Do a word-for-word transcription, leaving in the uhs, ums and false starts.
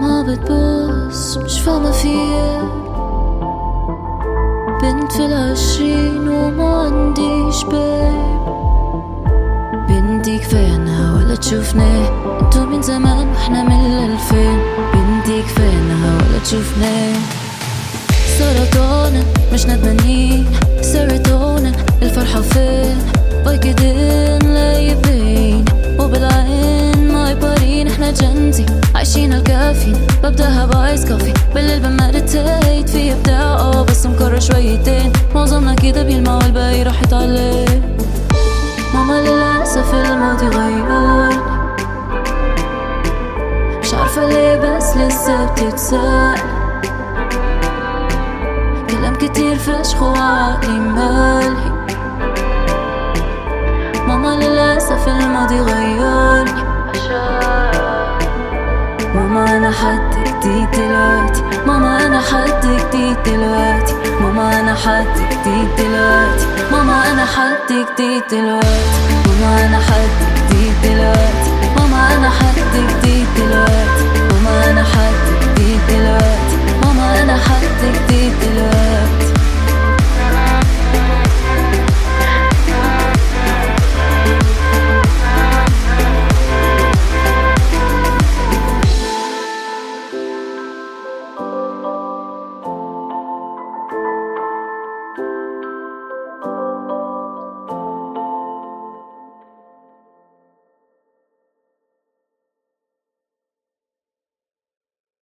ما بتبص مش فاهمة فيا، بنت في العشرين وما عنديش باب. بنتي كفاية ولا تشوفني، انتو من زمان واحنا من الألفين. بنتي كفاية ولا تشوفني. سرطان مش ندمانين، سيروتونين الفرحة فين؟ بايكدين لا يبين وبالعين ما يبارين. احنا جنتي عايشين الكافيين، ببدأها بايس كافي بالليل بمديتيت في ابداع اه بس مكرر شويتين. معظمنا كده بيلمع والباقي راح يتعلم. ماما للأسف الماضي غيرني، مش عارفة ليه بس لسه بتتسأل. كلام كتير فشخ وعقلي مالي. ماما للأسف الماضي غيرني. ماما أنا حد جديد دلوقتي. ماما أنا حد جديد دلوقتي. ماما أنا حد جديد دلوقتي. ماما أنا حد جديد دلوقتي. ماما أنا حد جديد دلوقتي. ماما أنا حد جديد دلوقتي. ماما أنا حد